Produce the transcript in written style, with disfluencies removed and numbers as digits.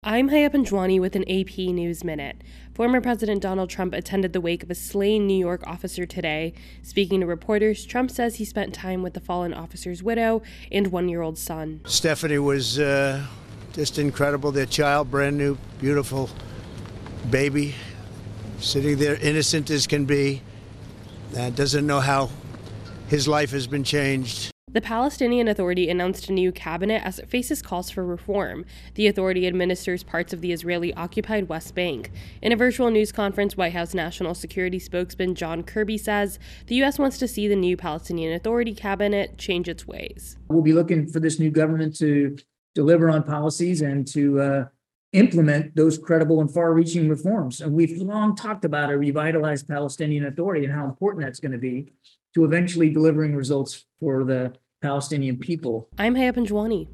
I'm Haya Panjwani with an AP News Minute. Former President Donald Trump attended the wake of a slain New York officer today. Speaking to reporters, Trump says he spent time with the fallen officer's widow and one-year-old son. Stephanie was just incredible. Their child, brand new, beautiful baby, sitting there innocent as can be, doesn't know how his life has been changed. The Palestinian Authority announced a new cabinet as it faces calls for reform. The authority administers parts of the Israeli-occupied West Bank. In a virtual news conference, White House National Security spokesman John Kirby says the U.S. wants to see the new Palestinian Authority cabinet change its ways. We'll be looking for this new government to deliver on policies and to implement those credible and far-reaching reforms. And we've long talked about a revitalized Palestinian Authority and how important that's going to be to eventually delivering results for the Palestinian people. I'm Haya Panjwani.